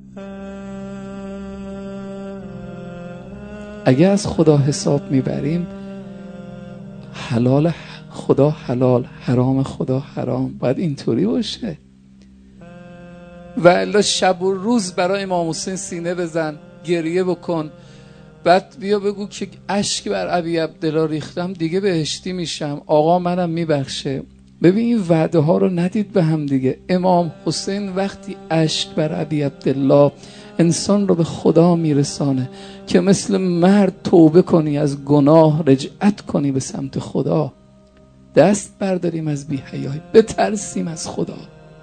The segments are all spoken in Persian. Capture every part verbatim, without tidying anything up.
اگه از خدا حساب میبریم، حلال خدا حلال، حرام خدا حرام، باید اینطوری باشه. و الا شب و روز برای امام حسین سینه بزن، گریه بکن، بعد بیا بگو که اشک بر ابی عبدالله ریختم دیگه بهشتی میشم، آقا منم میبخشه. ببین این وعده ها رو ندید به هم دیگه. امام حسین وقتی اشک بر ابی عبدالله انسان رو به خدا میرسانه که مثل مرد توبه کنی از گناه، رجعت کنی به سمت خدا، دست برداریم از بی‌حیایی، بترسیم از خدا.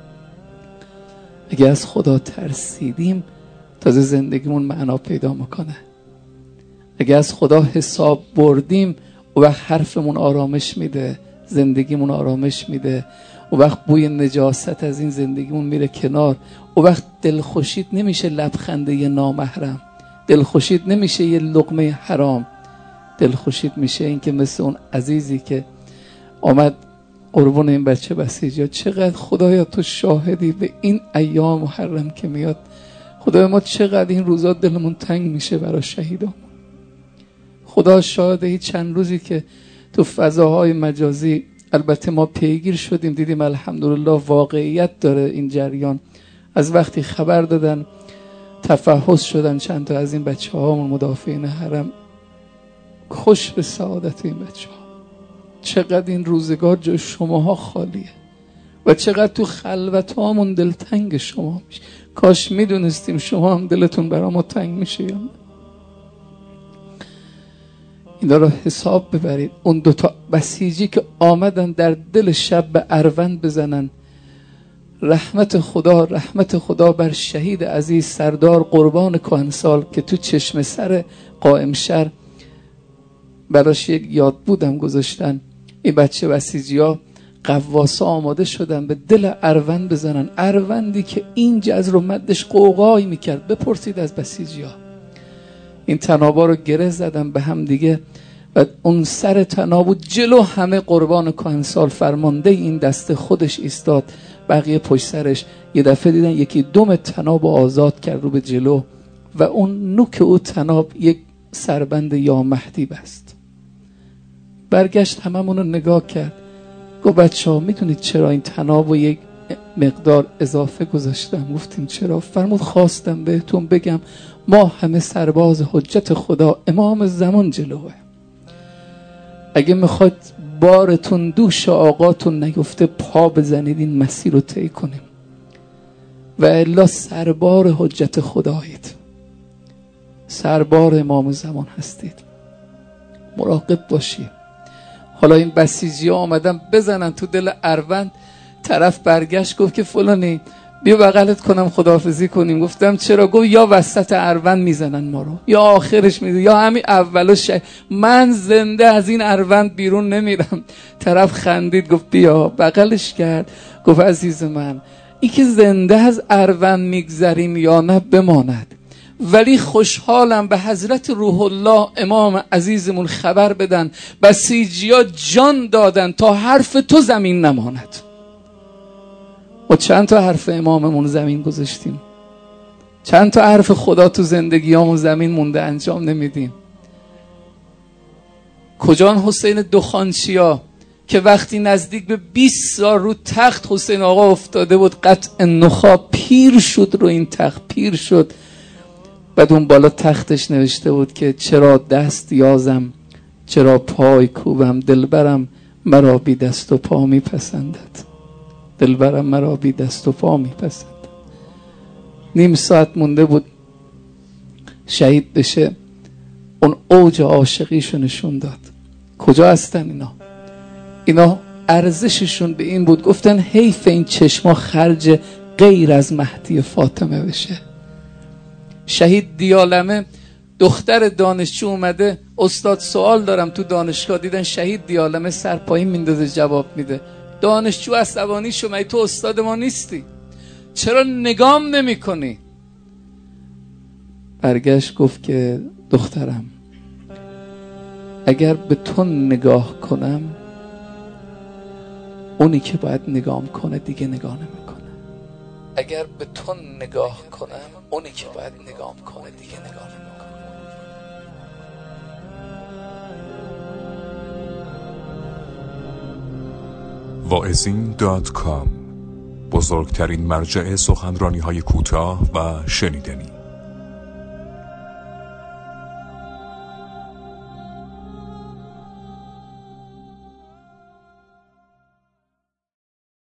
اگه از خدا ترسیدیم تازه زندگیمون معنا پیدا میکنه. اگه از خدا حساب بردیم و وقت حرفمون آرامش میده، زندگیمون آرامش میده، و وقت بوی نجاست از این زندگیمون میره کنار، و وقت دلخوشید نمیشه لبخنده یه نامحرم، دلخوشید نمیشه یه لقمه حرام، دلخوشید میشه این که مثل اون عزیزی که آمد قربون این بچه بسیجی، چقدر خدایا تو شاهدی به این ایام محرم که میاد، خدایا ما چقدر این روزا دلمون تنگ میشه برای شهیدان. خدا شاهده این چند روزی که تو فضاهای مجازی البته ما پیگیر شدیم، دیدیم الحمدلله واقعیت داره این جریان. از وقتی خبر دادن تفحص شدن چند تا از این بچه ها مدافعین حرم، خوش به سعادت این بچه ها. چقدر این روزگار جای شماها خالیه و چقدر تو خلوت هامون دلتنگ شما میشه. کاش میدونستیم شما هم دلتون برا ما تنگ میشه یا نه. اینا رو حساب ببرید. اون دوتا بسیجی که آمدن در دل شب به اروند بزنن، رحمت خدا رحمت خدا بر شهید عزیز سردار قربان کهنسال که تو چشم سر قائم شهر براش یک یاد بودم گذاشتن. این بچه بسیجی ها قواسا آماده شدن به دل اروند بزنن، اروندی که این جزر و مدش قوقایی میکرد. بپرسید از بسیجی ها. این تنابا رو گره زدن به هم دیگه و اون سر تنابو جلو همه قربان کهنسال فرمانده این دسته خودش ایستاد، بقیه پشت سرش. یه دفعه دیدن یکی دم تناب آزاد کرد رو به جلو و اون نوک او تناب یک سربند یا مهدی بست. برگشت هممون رو نگاه کرد، گفت بچه ها میدونید چرا این تناب و یک مقدار اضافه گذاشتم؟ گفتیم چرا؟ فرمود خواستم بهتون بگم ما همه سرباز حجت خدا امام زمان جلوه، اگه میخواد بارتون دوش آقاتون نیفته پا بزنید این مسیر رو طی کنیم، و الا سربار حجت خدایید، سربار امام زمان هستید، مراقب باشید. حالا این بسیجی ها آمدن بزنن تو دل اروند، طرف برگشت گفت که فلانی بیا بغلت کنم خداحافظی کنیم. گفتم چرا؟ گفت یا وسط اروند میزنن ما رو یا آخرش میزنن یا همین اولش. من زنده از این اروند بیرون نمیرم. طرف خندید گفت بیا، بغلش کرد گفت عزیز من این که زنده از اروند میگذریم یا نه بماند، ولی خوشحالم به حضرت روح الله امام عزیزمون خبر بدن بسیجیا جان دادن تا حرف تو زمین نماند. و چند تا حرف اماممون زمین گذاشتیم، چند تا حرف خدا تو زندگیامون زمین مونده انجام نمیدیم. کجان حسین دخانچیا که وقتی نزدیک به بیست سال رو تخت حسین آقا افتاده بود، قطع نخا، پیر شد رو این تخت، پیر شد. بعد اون بالا تختش نوشته بود که چرا دست یازم چرا پای کوبم، دلبرم مرا بی دست و پا میپسندد، دلبرم مرا بی دست و پا میپسند. نیم ساعت مونده بود شهید بشه، اون اوج عاشقیشو نشون داد. کجا هستن اینا؟ اینا ارزششون به این بود گفتن حیف این چشما خرج غیر از مهدی فاطمه بشه. شهید دیالمه دختر دانشجو اومده، استاد سوال دارم تو دانشگاه، دیدن شهید دیالمه سر پایین میندازه جواب میده. دانشجو عصبانی شو، مگه تو استاد ما نیستی؟ چرا نگام نمی کنی؟ برگشت گفت که دخترم اگر به تو نگاه کنم اونی که باید نگام کنه دیگه نگاه نمی کنه. اگر به تو نگاه کنم اونی که باید نگاه کنه دیگه نگاه نمیکنه. واعظین دات کام، بزرگترین مرجع سخنرانی های کوتاه و شنیدنی.